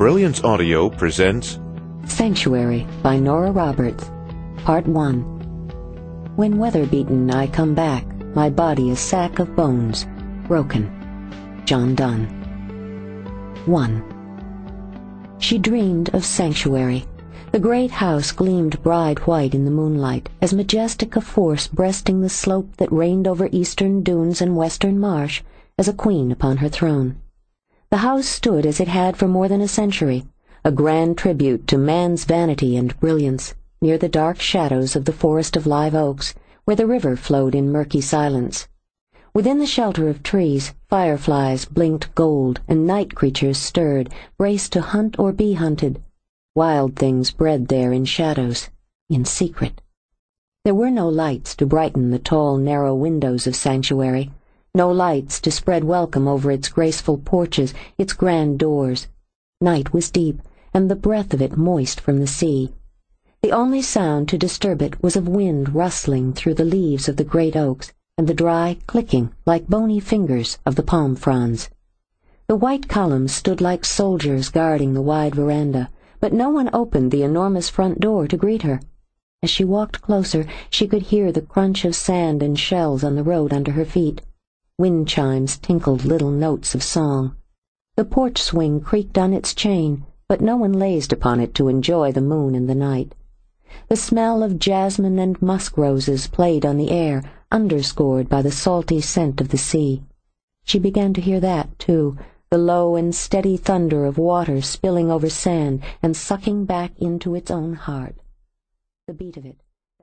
Brilliance Audio presents Sanctuary by Nora Roberts, Part 1. When weather-beaten I come back, my body a sack of bones, broken. John Donne. 1. She dreamed of Sanctuary. The great house gleamed bride white in the moonlight, as majestic a force breasting the slope that reigned over eastern dunes and western marsh as a queen upon her throne. The house stood as it had for more than a century, a grand tribute to man's vanity and brilliance, near the dark shadows of the forest of live oaks, where the river flowed in murky silence. Within the shelter of trees, fireflies blinked gold, and night creatures stirred, braced to hunt or be hunted. Wild things bred there in shadows, in secret. There were no lights to brighten the tall, narrow windows of Sanctuary, no lights to spread welcome over its graceful porches, its grand doors. Night was deep, and the breath of it moist from the sea. The only sound to disturb it was of wind rustling through the leaves of the great oaks, and the dry clicking, like bony fingers, of the palm fronds. The white columns stood like soldiers guarding the wide veranda, but no one opened the enormous front door to greet her. As she walked closer, she could hear the crunch of sand and shells on the road under her feet. Wind chimes tinkled little notes of song. The porch swing creaked on its chain, but no one lazed upon it to enjoy the moon and the night. The smell of jasmine and musk roses played on the air, underscored by the salty scent of the sea. She began to hear that, too, the low and steady thunder of water spilling over sand and sucking back into its own heart. The beat of it,